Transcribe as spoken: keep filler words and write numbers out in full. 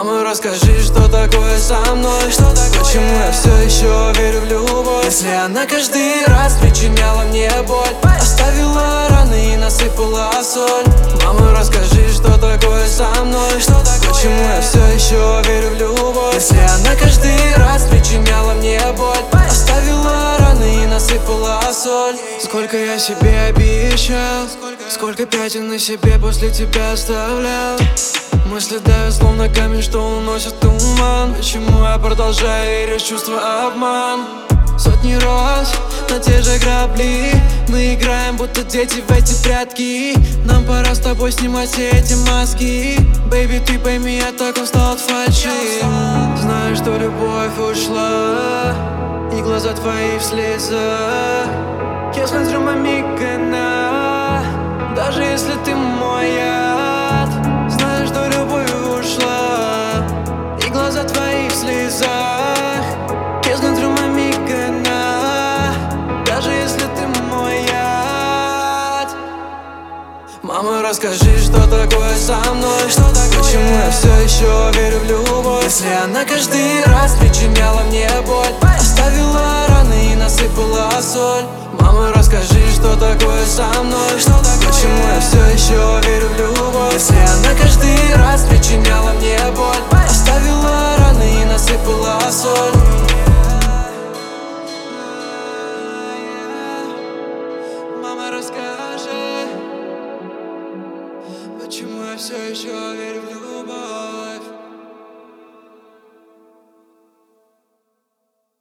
Мама, расскажи, что такое со мной, что такое? Почему я все еще верю в любовь? Если она каждый раз причиняла мне боль, оставила раны и насыпала соль. Мама, расскажи, что такое со мной, что такое? Почему я все еще верю в любовь? Если она каждый раз причиняла мне боль, оставила раны и насыпала соль. Сколько я себе обещал, сколько пятен на себе после тебя оставлял. Мысли давят словно камень, что уносит туман. Почему я продолжаю верить в чувство обман? Сотни раз на те же грабли мы играем, будто дети в эти прятки. Нам пора с тобой снимать все эти маски. Бэйби, ты пойми, я так устал от фальши. Знаю, что любовь ушла, и глаза твои в слезах. Я смотрю мамикана, даже если ты мой яд. Знаю, что любовь ушла, и глаза твои в слезах. Я смотрю мамикана, даже если ты мой яд. Мама, расскажи, что такое со мной, что такое? Почему я все еще верю в любовь? Если она каждый раз причиняла мне боль, оставила раны и насыпала соль. Мама, расскажи, что такое со мной, что такое? Почему я все еще верю в любовь? Если она каждый раз причиняла мне боль, оставила раны и насыпала соль.